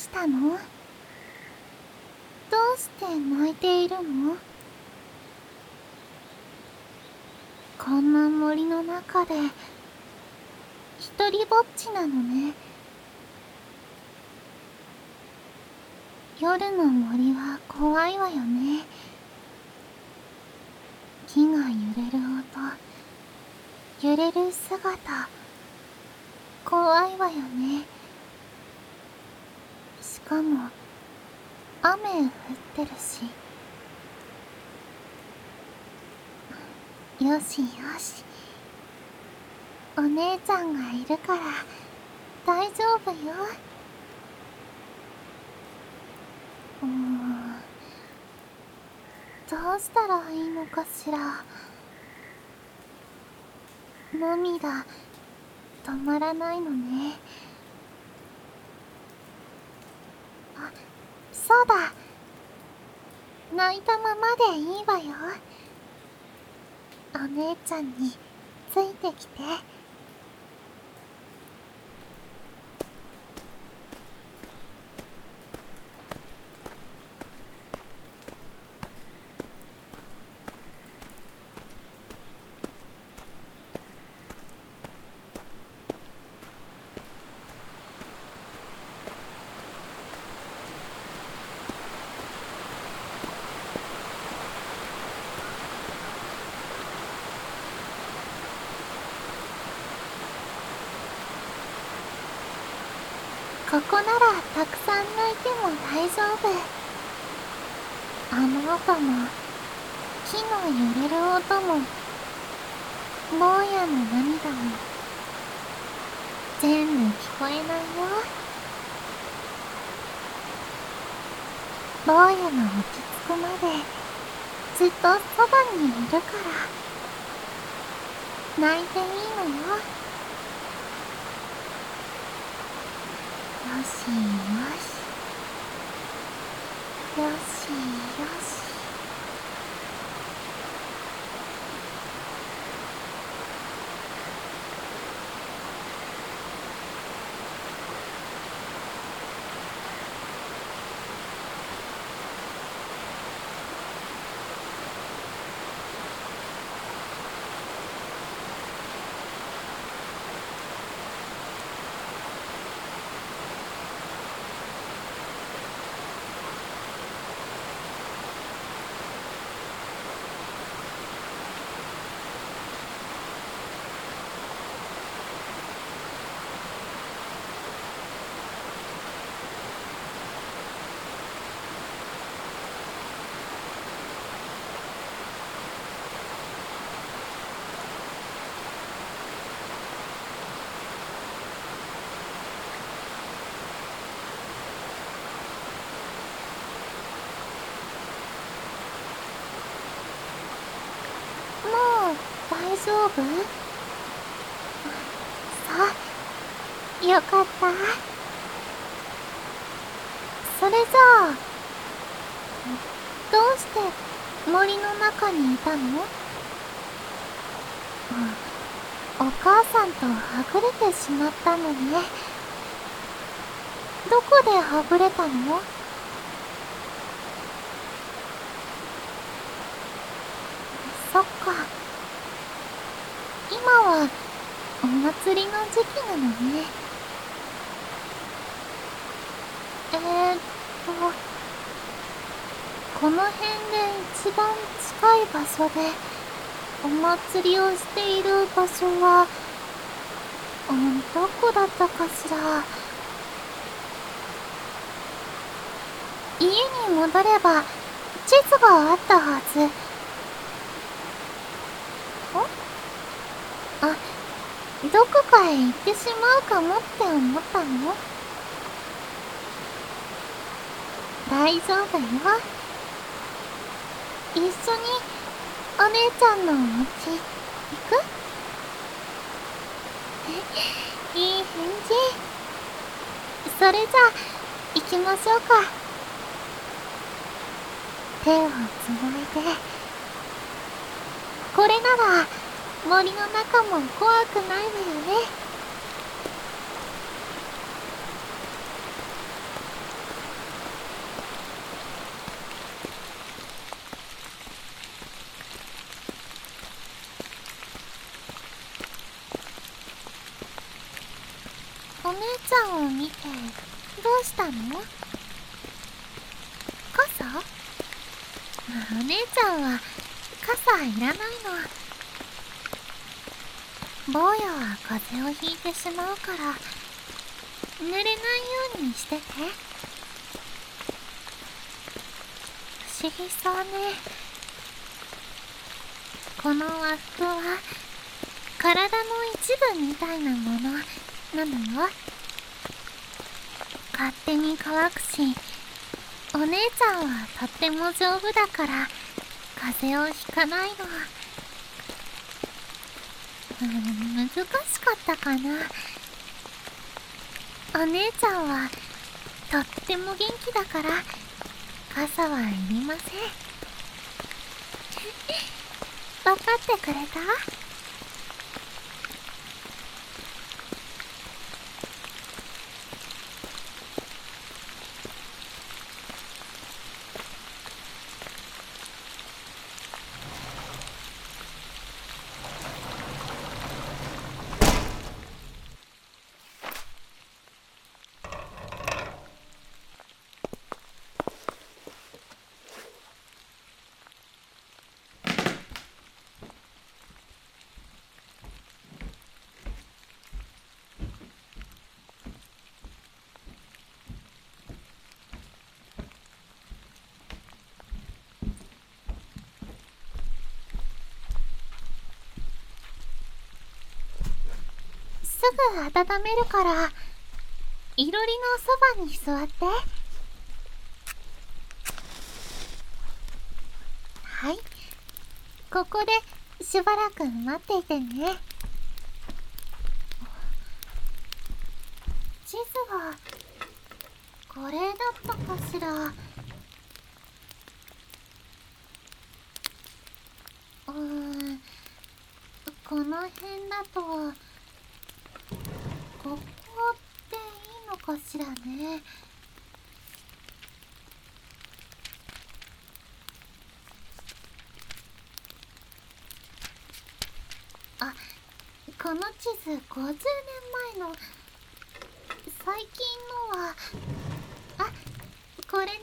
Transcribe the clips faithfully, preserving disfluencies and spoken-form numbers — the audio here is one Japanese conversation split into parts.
したの？どうして泣いているの？こんな森の中で一人ぼっちなのね。夜の森は怖いわよね。木が揺れる音、揺れる姿、怖いわよね。しかも雨降ってるし。よしよし、お姉ちゃんがいるから大丈夫よ。うーん、どうしたらいいのかしら。涙止まらないのね。あ、そうだ、泣いたままでいいわよ。お姉ちゃんについてきて。ここならたくさん泣いても大丈夫。あの音も、木の揺れる音も、坊やの涙も、全部聞こえないよ。坊やが落ち着くまでずっとそばにいるから、泣いていいのよ。よしよし、よしよし。大丈夫？さあ、よかった。それじゃあ、どうして森の中にいたの？お母さんとはぐれてしまったのね。どこではぐれたの？そっか。今はお祭りの時期なのね。えーっと、この辺で一番近い場所でお祭りをしている場所は、うん、どこだったかしら。家に戻れば地図があったはず。ん？あ、どこかへ行ってしまうかもって思ったの？大丈夫よ。一緒にお姉ちゃんのお家行く？いい返事。それじゃあ行きましょうか。手をつないで。これなら森の中も怖くないわよね。 ちゃんを見てどうしたの？傘？お姉ちゃんは傘いらないの。坊やは風邪をひいてしまうから濡れないようにしてて。不思議そうね。この和服は体の一部みたいなものなのよ。勝手に乾くし、お姉ちゃんはとっても丈夫だから風邪をひかないの。うん、難しかったかな。お姉ちゃんはとっても元気だから傘はいりません。わかってくれた？すぐ温めるから、いろりのそばに座って。はい、ここでしばらく待っていてね。地図はこれだったかしら。うーん、この辺だとここっていいのかしらね。あ、この地図ごじゅうねんまえの。最近のは、あ、これね。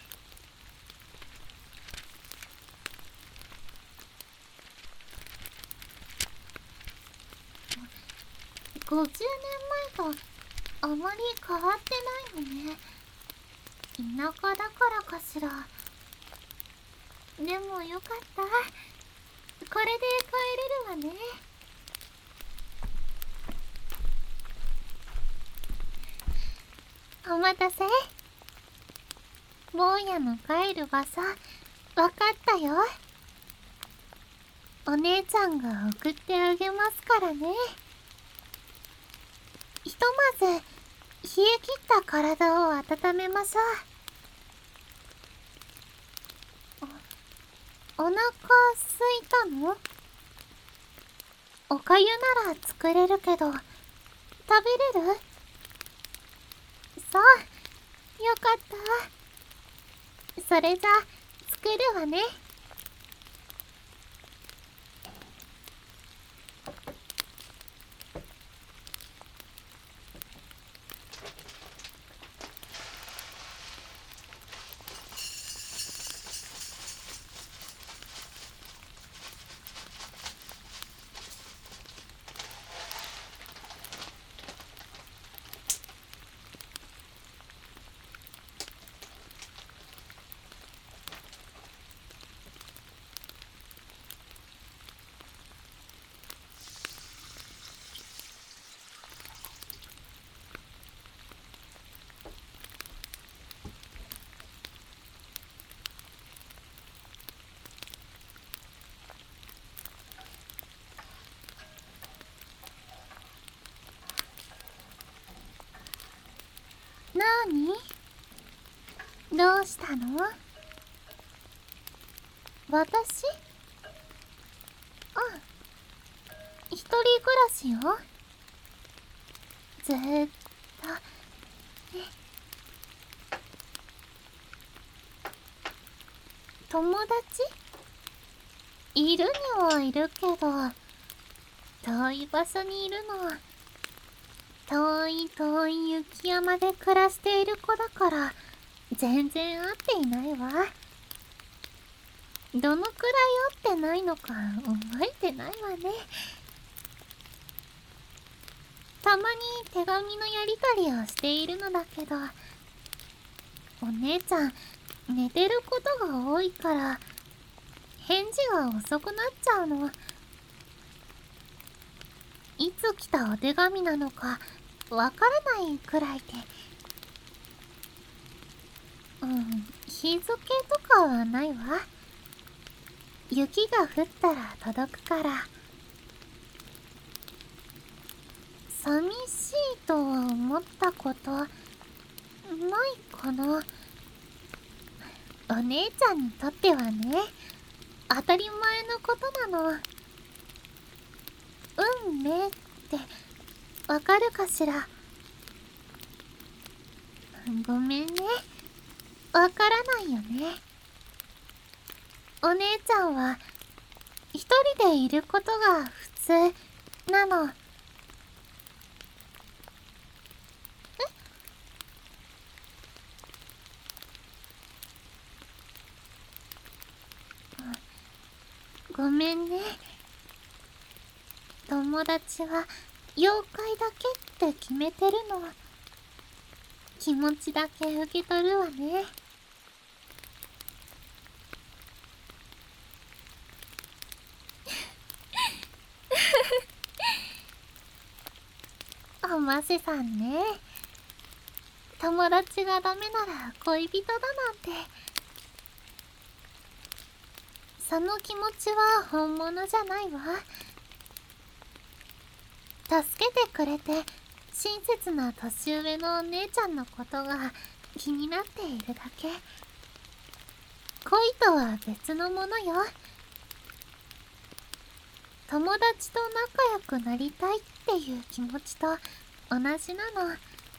ごじゅうねんまえとあまり変わってないのね。田舎だからかしら。でもよかった。これで帰れるわね。お待たせ。坊やの帰る場所わかったよ。お姉ちゃんが送ってあげますからね。ひとまず冷え切った体を温めましょう。お、お腹すいたの？おかゆなら作れるけど食べれる？そう、よかった。それじゃ作るわね。なーに？どうしたの？私？うん、一人暮らしよ。ずーっとね。友達？いるにはいるけど遠い場所にいるの。 遠い遠い雪山で暮らしている子だから全然会っていないわ。どのくらい会ってないのか覚えてないわね。たまに手紙のやりとりをしているのだけど、お姉ちゃん寝てることが多いから返事が遅くなっちゃうの。いつ来たお手紙なのかわからないくらいで。うん、日付とかはないわ。雪が降ったら届くから。寂しいとは思ったことないかな。お姉ちゃんにとってはね、当たり前のことなの。うんねってわかるかしら。ごめんね、わからないよね。お姉ちゃんは一人でいることが普通なの。ごめんね。友達は妖怪だけって決めてるの。気持ちだけ受け取るわね。おませさんね。友達がダメなら恋人だなんて。その気持ちは本物じゃないわ。助けてくれて親切な年上のお姉ちゃんのことが気になっているだけ。恋とは別のものよ。友達と仲良くなりたいっていう気持ちと同じなの。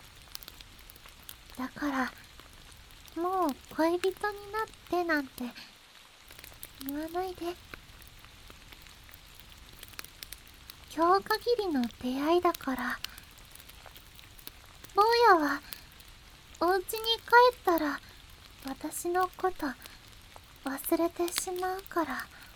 だからもう恋人になってなんて言わないで。今日限りの出会いだから。坊やはお家に帰ったら私のこと忘れてしまうから。